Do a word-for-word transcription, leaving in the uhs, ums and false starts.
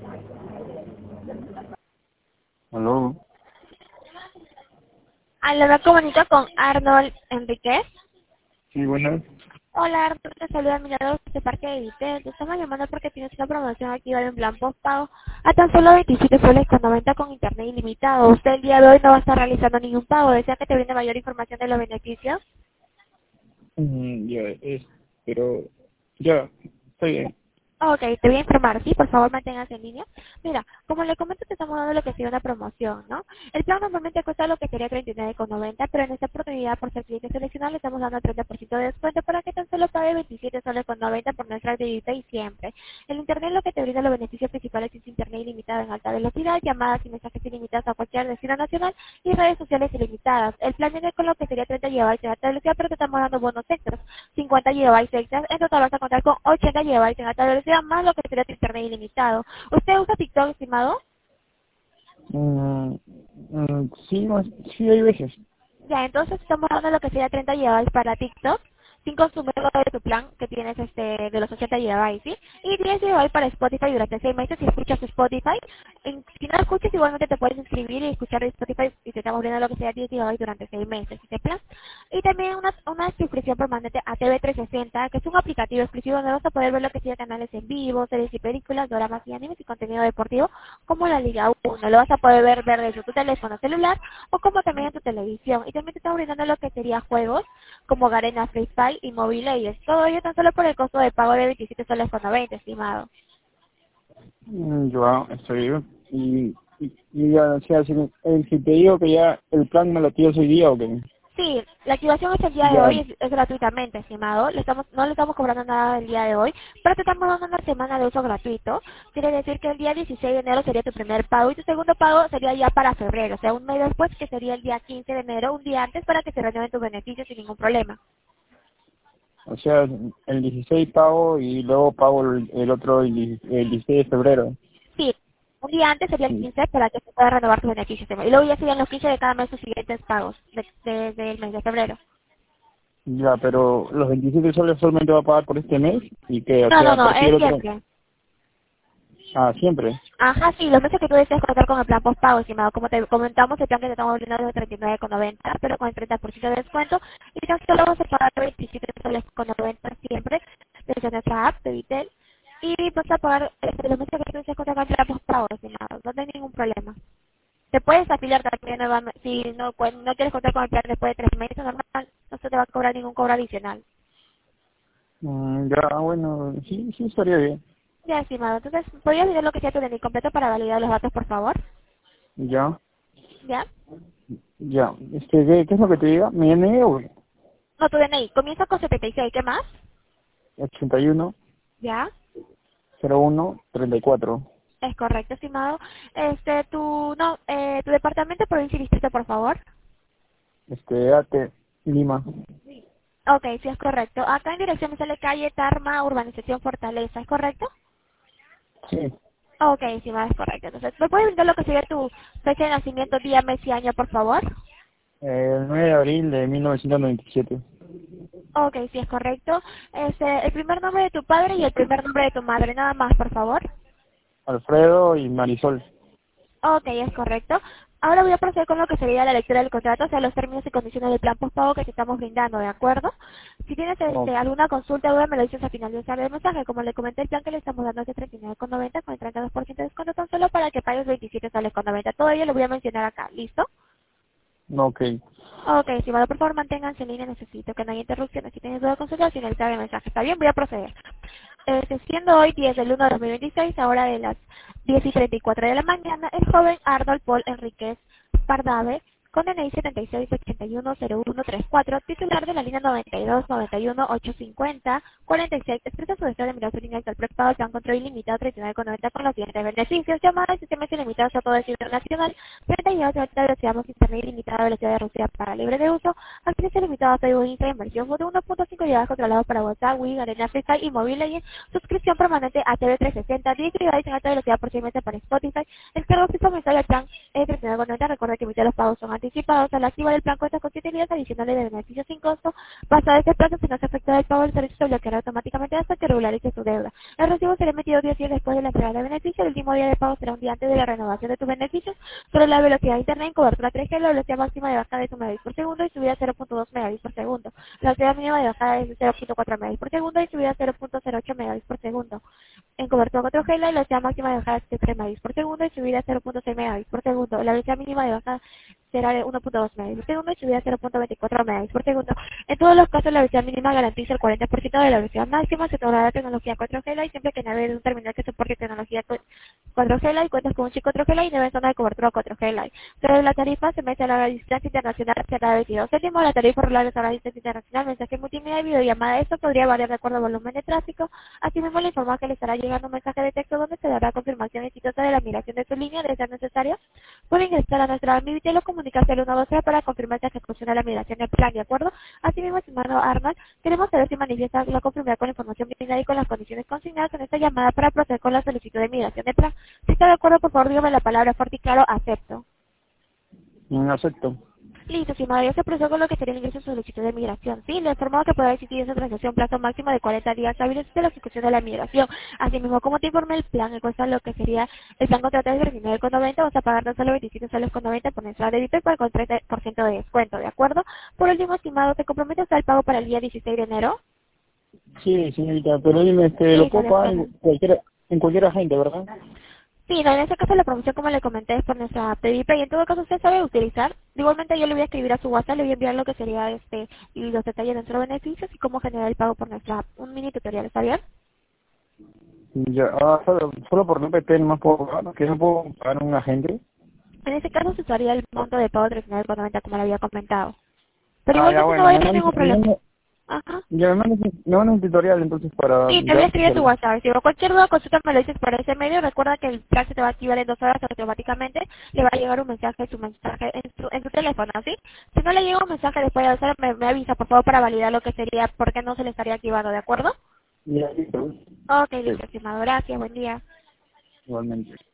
Aló. Aló, me comunico con Arnold Enríquez. Sí, buenas. Hola Arnold, te saluda Mirador de Parque de Vitel. Te estamos llamando porque tienes una promoción activa de un plan postpago a tan solo veintisiete soles con noventa con internet ilimitado. Usted el día de hoy no va a estar realizando ningún pago. ¿Desea que te brinde mayor información de los beneficios? Mm, ya, es, pero, ya, está bien. Ok, te voy a informar, sí, por favor manténgase en línea. Mira, como le comento, te estamos dando lo que sería una promoción, ¿no? El plan normalmente cuesta lo que sería treinta y nueve con noventa, pero en esta oportunidad, por ser cliente seleccionado, le estamos dando el treinta por ciento de descuento para que tan solo pague veintisiete soles con noventa por nuestra actividad y siempre. El internet lo que te brinda los beneficios principales es internet ilimitado en alta velocidad, llamadas y mensajes ilimitados a cualquier destino nacional y redes sociales ilimitadas. El plan viene con lo que sería treinta gigabytes de alta velocidad, pero te estamos dando bonos extras, cincuenta gigabytes extras. En total vas a contar con ochenta gigabytes en alta velocidad más lo que sería tu internet ilimitado. ¿Usted usa TikTok, estimado? Mm, mm, sí, no, sí, hay veces. Ya, entonces estamos dando lo que sería treinta gigabytes para TikTok, sin consumir de tu plan que tienes este de los ochenta gigabytes, ¿sí? Y diez gigabytes para Spotify durante seis meses si escuchas Spotify. En- si no escuchas, igualmente te puedes inscribir y escuchar Spotify y te estamos brindando lo que sería diez gigabytes durante seis meses, ¿sí? Plan. Y también una, una suscripción permanente a T V trescientos sesenta, que es un aplicativo exclusivo donde vas a poder ver lo que sería canales en vivo, series y películas, dramas y animes y contenido deportivo, como la Liga uno. Lo vas a poder ver, ver desde tu teléfono celular o como también en tu televisión. Y también te estamos brindando lo que sería juegos como Garena, Free Fire y Mobile Legends. Todo ello tan solo por el costo de pago de veintisiete soles con noventa, estimado. Mm, yo estoy bien. Y, y, y ya, o sea, si, eh, si te digo que ya el plan me lo tienes hoy día o qué. Sí, la activación es el día de Ya, hoy, es, es gratuitamente, estimado. Le estamos, no le estamos cobrando nada el día de hoy, pero te estamos dando una semana de uso gratuito. Quiere decir que el día dieciséis de enero sería tu primer pago y tu segundo pago sería ya para febrero, o sea, un mes después, que sería el día quince de enero, un día antes, para que se renueven tus beneficios sin ningún problema. o sea, el dieciséis pago y luego pago el, el otro el, die- el dieciséis de febrero. Sí, un día antes sería el Sí. quince para que se pueda renovar tus beneficios. Y luego ya serían los quince de cada mes tus siguientes pagos, de- desde el mes de febrero. Ya, pero los veintisiete soles solamente va a pagar por este mes y que, o No, sea, no, a no, partir es del otro. siempre. Ah, siempre. Ajá, sí, los meses que tú deseas contar con el plan postpago, estimado. Como te comentamos, el plan que te estamos brindando es de treinta y nueve con noventa, pero con el treinta por ciento de descuento. Y tan solo vamos a pagar veintisiete soles con noventa siempre desde nuestra app de Vitel. Y vas a pagar este, los meses que tú deseas contar con el plan postpago, estimado. No hay ningún problema. Te puedes afiliar también nuevamente. Si no, cu- no quieres contar con el plan después de tres meses, normal, no se te va a cobrar ningún cobro adicional. Mm, ya, bueno, sí, sí estaría bien. Ya, estimado. Entonces, ¿podrías decir lo que sea tu D N I completo para validar los datos, por favor? Ya, ¿Ya? ya. Este, ¿qué, qué es lo que te diga? Mi N E, No, tu D N I. Comienza con setenta y seis. ¿Qué más? ochenta y uno, ¿Ya? cero uno, treinta y cuatro. Es correcto, estimado. Este, tu, no, eh, tu departamento, provincia y distrito, por favor. Este, A T, Lima. Ok, sí, es correcto. Acá en dirección me sale calle Tarma, urbanización Fortaleza. ¿Es correcto? Sí. Ok, estimado, es correcto. Entonces, ¿me puedes brindar lo que sería tu fecha de nacimiento, día, mes y año, por favor? Eh, el nueve de abril de mil novecientos noventa y siete. Ok, sí, es correcto. Este, el primer nombre de tu padre y el primer nombre de tu madre. Nada más, por favor. Alfredo y Marisol. Ok, es correcto. Ahora voy a proceder con lo que sería la lectura del contrato, o sea, los términos y condiciones del plan postpago que te estamos brindando, ¿de acuerdo? Si tienes Oh, este, alguna consulta, duda, me lo dices al finalizar el mensaje. Como le comenté, el plan que le estamos dando es de treinta y nueve con noventa con el treinta y dos por ciento de descuento, tan solo para que pagues veintisiete soles con noventa. Todo ello lo voy a mencionar acá, ¿listo? no, ok. Ok, estimado, por favor, manténganse en línea, necesito que no haya interrupciones. Si tienes duda, consulta, al finalizar el mensaje. ¿Está bien? Voy a proceder. Este, siendo hoy diez del uno de dos mil veintiséis, a hora de las diez y treinta y cuatro de la mañana, el joven Arnold Paul Enríquez Pardave, con D N I setenta y seis ochenta y uno cero uno treinta y cuatro, titular de la línea noventa y dos noventa y uno ochocientos cincuenta cuarenta y seis, expresa su deseo de mirar su línea al prepago al plan control ilimitado treinta y nueve con noventa con los siguientes beneficios: llamadas, sistemas ilimitados a todo el sitio nacional, treinta y dos de alta velocidad más internet ilimitada a velocidad de Rusia para libre de uso, acceso ilimitado a Facebook, Instagram, versión foto uno punto cinco gigabytes controlados para WhatsApp, Wii, Arena, Free Fire y Mobile Legends, suscripción permanente a T V trescientos sesenta, diez gigabytes en alta velocidad por seis meses para Spotify, el cargo fijo mensual del plan es treinta y nueve con noventa. Recuerda que mitad de los pagos son antes anticipados. Al activar el plan cuentas con siete días adicionales de beneficios sin costo. Pasado este plazo, si no se afecta el pago del servicio, se bloqueará automáticamente hasta que regularice su deuda. El recibo será emitido diez días después de la entrega de beneficio. El último día de pago será un día antes de la renovación de tus beneficios. Sobre la velocidad de internet en cobertura tres G, la velocidad máxima de bajada es un megabits por segundo y subida cero punto dos megabits por segundo. La velocidad mínima de bajada es cero punto cuatro megabits por segundo y subida cero punto cero ocho megabits por segundo. En cobertura cuatro G, la velocidad máxima de bajada es tres megabits por segundo y subida cero punto seis megabits por segundo. La velocidad mínima de bajada será de uno punto dos megabits por segundo y subida cero punto veinticuatro megabits por segundo. En todos los casos, la velocidad mínima garantiza el cuarenta por ciento de la velocidad máxima. Se otorgará la tecnología cuatro G y siempre que navegue de un terminal que soporte tecnología cuatro G y cuentas con un chip cuatro G y debe zona de cobertura cuatro G. Sobre la tarifa, se mete a la distancia internacional será de veintidós céntimos. La tarifa regular a la distancia internacional, mensaje multimedia y videollamada. Esto podría variar de acuerdo al volumen de tráfico. Asimismo, le informa que le estará llegando un mensaje de texto donde se dará confirmación exitosa de la migración de su línea de ser necesario. Puede ingresar a nuestra Ambivitel o comunicarse al uno dos cero para confirmar que se ejecución de la migración del plan, ¿de acuerdo? Asimismo, estimado Arnold, queremos saber si manifiesta la conformidad con la información brindada y con las condiciones consignadas en esta llamada para proceder con la solicitud de migración de plan. Si está de acuerdo, por favor, dígame la palabra fuerte y claro, acepto. Mm, acepto. Listo, estimado, ya se procesó con lo que sería el ingreso de solicitud de migración. Sí, le informó que podrá existir esa transacción plazo máximo de cuarenta días hábiles de la ejecución de la migración. Asimismo, como te informé, el plan, el cuesta lo que sería el plan contratado de veintinueve con noventa, vas a pagar tan solo veintisiete soles con noventa por mensual de débito y con treinta por ciento de descuento, ¿de acuerdo? Por último, estimado, ¿te comprometes al pago para el día dieciséis de enero? Sí, señorita, pero dime, este, lo Listo, puedo de pagar acuerdo. en cualquier, en cualquier agente, ¿verdad? Sí, no, en este caso la promoción, como le comenté, es por nuestra P V P y en todo caso usted sabe utilizar. Igualmente yo le voy a escribir a su WhatsApp, le voy a enviar lo que sería este y los detalles de nuestros beneficios y cómo generar el pago por nuestra app. Un mini tutorial, ¿está bien? Ya, ah, solo, solo por no P P no más puedo pagar, que no puedo pagar un agente. En este caso se usaría el monto de pago treinta y nueve con noventa como le había comentado. Pero Ah, ya, igualmente no bueno, vaya a me tener mandas, ningún me problema. mandas- Ajá. ya me mandas, un- me mandas un tutorial entonces para, Sí, te voy a ya, escribir a tu vale. WhatsApp. Si cualquier duda, consulta me lo dices por ese medio. Recuerda que el plan se te va a activar en dos horas automáticamente. Le va a llegar un mensaje, su mensaje en tu, en tu teléfono, ¿sí? Si no le llega un mensaje después de dos horas, me, me avisa, por favor, para validar lo que sería, por qué no se le estaría activando, ¿de acuerdo? Ya, listo. Ok, Sí, listo, estimado. Gracias, buen día. igualmente.